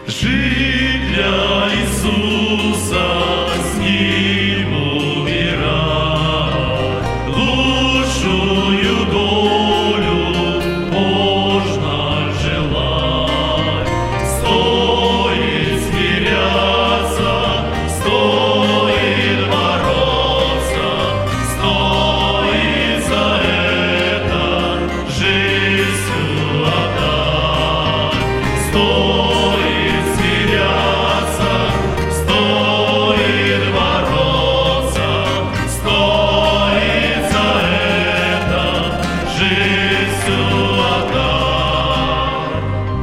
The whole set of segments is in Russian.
Жить для Иисуса, с Ним умирать, лучшую долю можно желать. Стоит смиряться, стоит бороться, стоит за это жизнь свою отдать. Стоит смиряться, стоит бороться, стоит за это жизнь свою отдать.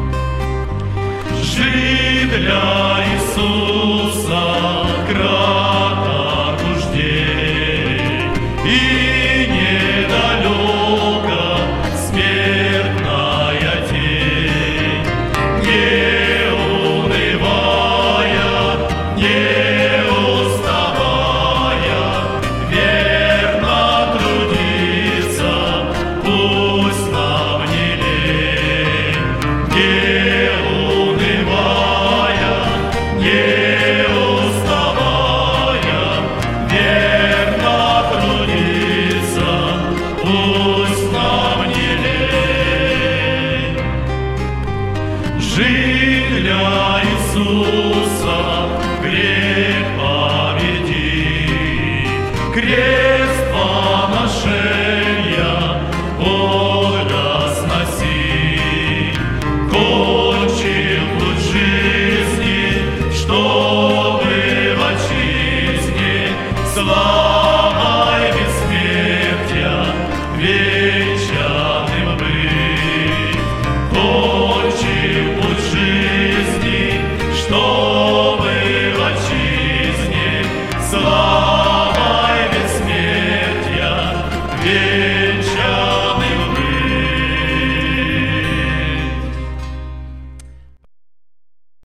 Жить для Иисуса краток уж день, и недалеко смертная тень. Не унывая, не уставая, верно трудиться, пусть нам не лень. Не унывая, не уставая, верно трудиться, пусть нам не лень. Жить для Иисуса